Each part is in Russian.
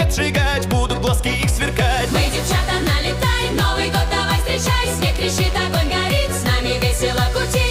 отжигать, будут глазки их сверкать. Мы, девчата, налетай, Новый год давай встречай. Снег трещит, огонь горит, с нами весело кутить.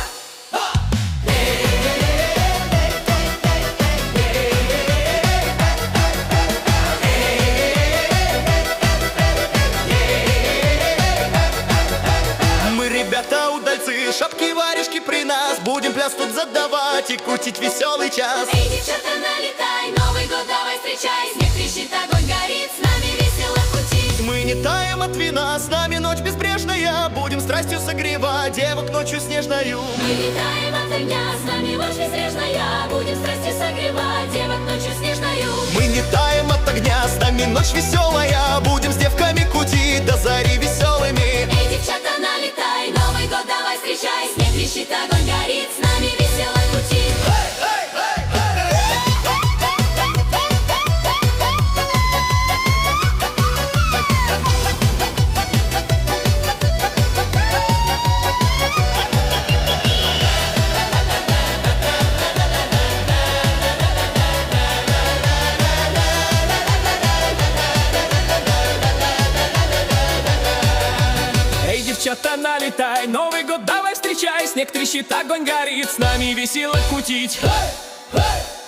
Мы, ребята, удальцы, шапки-варежки при нас, будем пляс тут задавать и крутить веселый час. Эй, девчата, налетай, Новый год давай встречай. Снег трещит, огонь горит, с нами весело кутить. Мы не таем от вина, с нами ночь безбрежная, будем страстью согревать девок ночью снежною. Мы летаем от огня, с нами ночь безбрежная, будем страстью согревать девок ночью снежною. Мы не таем от огня, с нами ночь веселая, будем с девками кутить до зари веселыми. Эй, девчата, налетай, Новый год давай встречай. Снег трещит, огонь горит, с нами весело кутить. Эй, девчата, налетай, Новый год давай встречай. Снег трещит, огонь горит, с нами весело кутить.